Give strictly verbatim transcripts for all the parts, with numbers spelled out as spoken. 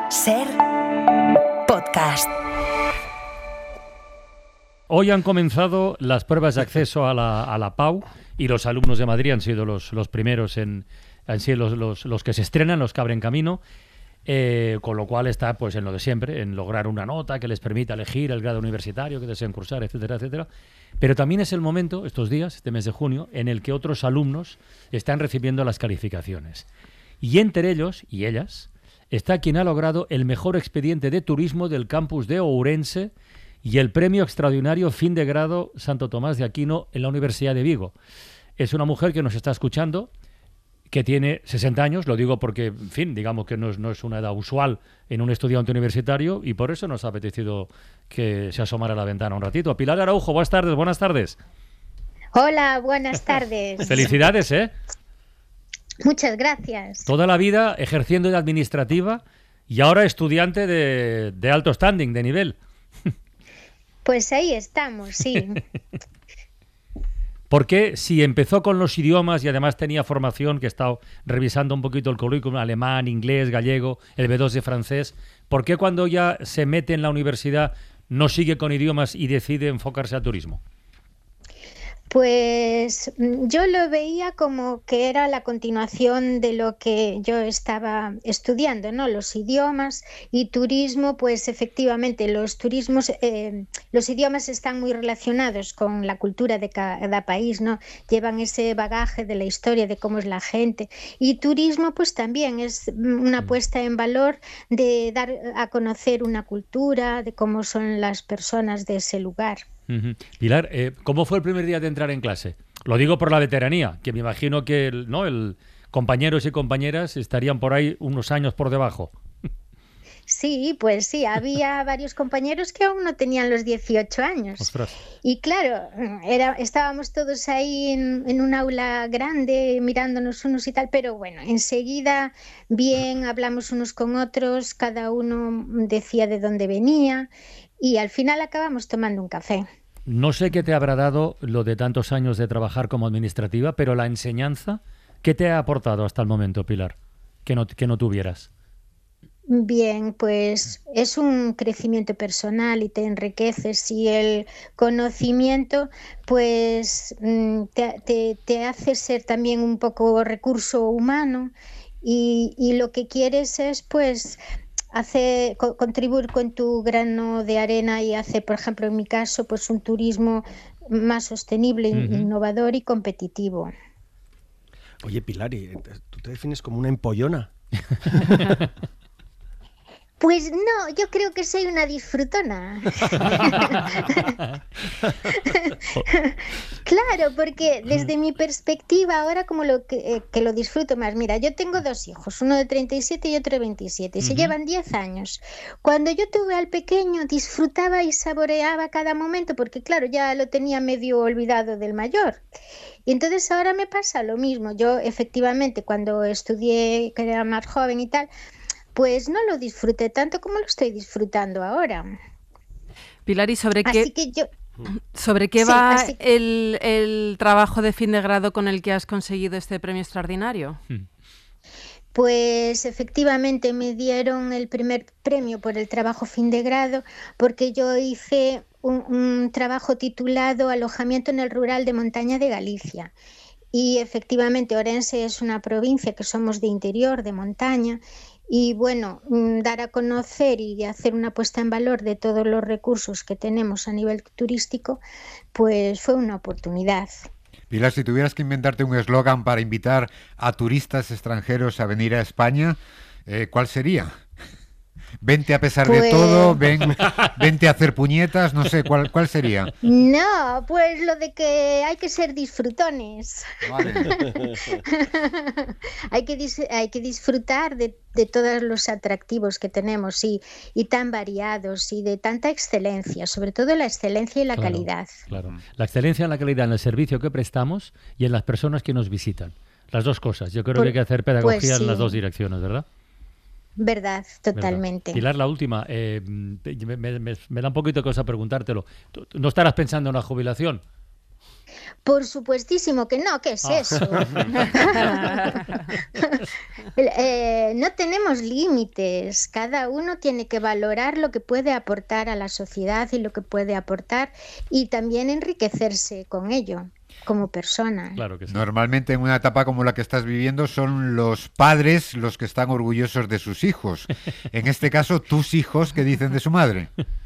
Ser podcast. Hoy han comenzado las pruebas de acceso a la, a la P A U y los alumnos de Madrid han sido los, los primeros en, han sido los, los, los que se estrenan, los que abren camino, eh, con lo cual está pues en lo de siempre, en lograr una nota que les permita elegir el grado universitario que desean cursar, etcétera, etcétera. Pero también es el momento, estos días, este mes de junio, en el que otros alumnos están recibiendo las calificaciones. Y entre ellos, y ellas, está quien ha logrado el mejor expediente de turismo del campus de Ourense y el premio extraordinario fin de grado Santo Tomás de Aquino en la Universidad de Vigo. Es una mujer que nos está escuchando, que tiene sesenta años, lo digo porque, en fin, digamos que no es, no es una edad usual en un estudiante universitario y por eso nos ha apetecido que se asomara a la ventana un ratito. Pilar Araujo, buenas tardes, buenas tardes. Hola, buenas tardes. Felicidades, ¿eh? Muchas gracias. Toda la vida ejerciendo de administrativa y ahora estudiante de, de alto standing, de nivel. Pues ahí estamos, sí. ¿Por qué, si empezó con los idiomas y además tenía formación, que he estado revisando un poquito el currículum, alemán, inglés, gallego, el B dos de francés, ¿por qué cuando ya se mete en la universidad no sigue con idiomas y decide enfocarse a turismo? Pues yo lo veía como que era la continuación de lo que yo estaba estudiando, ¿no? Los idiomas y turismo, pues efectivamente los turismos, eh, los idiomas están muy relacionados con la cultura de cada país, ¿no? Llevan ese bagaje de la historia, de cómo es la gente. Y turismo, pues también es una puesta en valor de dar a conocer una cultura, de cómo son las personas de ese lugar. Uh-huh. Pilar, eh, ¿cómo fue el primer día de entrar en clase? Lo digo por la veteranía, que me imagino que el, ¿no? el compañeros y compañeras estarían por ahí unos años por debajo. Sí, pues sí, había varios compañeros que aún no tenían los dieciocho años. Ostras. Y claro, era, estábamos todos ahí en, en un aula grande mirándonos unos y tal, pero bueno, enseguida bien, hablamos unos con otros, cada uno decía de dónde venía y al final acabamos tomando un café. No sé qué te habrá dado lo de tantos años de trabajar como administrativa, pero la enseñanza, ¿qué te ha aportado hasta el momento, Pilar, que no, que no tuvieras? Bien, pues es un crecimiento personal y te enriqueces y el conocimiento pues te, te, te hace ser también un poco recurso humano y, y lo que quieres es pues hacer, co- contribuir con tu grano de arena y hacer, por ejemplo, en mi caso, pues un turismo más sostenible, Uh-huh. innovador y competitivo. Oye, Pilar, ¿y tú te defines como una empollona? Pues no, yo creo que soy una disfrutona. Claro, porque desde mi perspectiva ahora como lo que, eh, que lo disfruto más. Mira, yo tengo dos hijos, uno de treinta y siete y otro de veintisiete, y se Ujú. llevan diez años. Cuando yo tuve al pequeño disfrutaba y saboreaba cada momento, porque claro, ya lo tenía medio olvidado del mayor. Y entonces ahora me pasa lo mismo. Yo efectivamente cuando estudié, que era más joven y tal, pues no lo disfruté tanto como lo estoy disfrutando ahora. Pilar, ¿y sobre Así qué, que yo... sobre qué Sí, va así- el, el trabajo de fin de grado con el que has conseguido este premio extraordinario? Pues efectivamente me dieron el primer premio por el trabajo fin de grado porque yo hice un, un trabajo titulado Alojamiento en el Rural de Montaña de Galicia. Y efectivamente Ourense es una provincia que somos de interior, de montaña, y bueno, mm, dar a conocer y hacer una puesta en valor de todos los recursos que tenemos a nivel turístico, pues fue una oportunidad. Pilar, si tuvieras que inventarte un eslogan para invitar a turistas extranjeros a venir a España, eh, ¿cuál sería? Vente a pesar Pues- de todo, ven, vente a hacer puñetas, no sé, ¿cuál, cuál sería? No, pues lo de que hay que ser disfrutones. Vale. hay, que dis- hay que disfrutar de, de todos los atractivos que tenemos y, y tan variados y de tanta excelencia, sobre todo la excelencia y la Claro, calidad. Claro. La excelencia en la calidad en el servicio que prestamos y en las personas que nos visitan. Las dos cosas. Yo creo Por- que hay que hacer pedagogía pues sí. en las dos direcciones, ¿verdad? Verdad, totalmente. ¿Verdad? Pilar, la última. Eh, me, me- me- me da un poquito de cosa preguntártelo. ¿Tú- ¿No estarás pensando en la jubilación? Por supuestísimo que no, ¿qué es Ah. eso? Eh, no tenemos límites, cada uno tiene que valorar lo que puede aportar a la sociedad y lo que puede aportar y también enriquecerse con ello como persona. Claro que sí. Normalmente en una etapa como la que estás viviendo son los padres los que están orgullosos de sus hijos. En este caso, tus hijos, ¿qué dicen de su madre?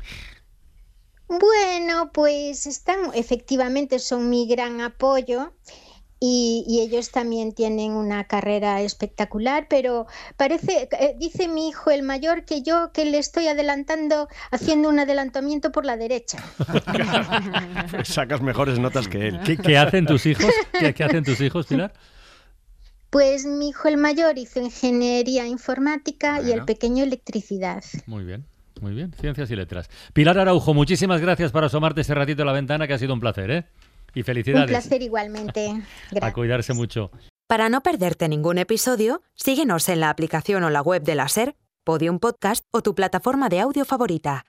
Bueno, pues están, efectivamente son mi gran apoyo y, y ellos también tienen una carrera espectacular, pero parece, eh, dice mi hijo el mayor que yo que le estoy adelantando, haciendo un adelantamiento por la derecha. Pues sacas mejores notas que él. ¿Qué, qué hacen tus hijos? ¿Qué, qué hacen tus hijos, Pilar? Pues mi hijo el mayor hizo ingeniería informática y el Bueno. pequeño electricidad. Muy bien, muy bien. Ciencias y letras. Pilar Araujo, muchísimas gracias por asomarte este ratito a la ventana, que ha sido un placer, ¿eh? Y felicidades. Un placer igualmente. A Gracias. cuidarse mucho. Para no perderte ningún episodio, síguenos en la aplicación o la web de la SER, Podium Podcast o tu plataforma de audio favorita.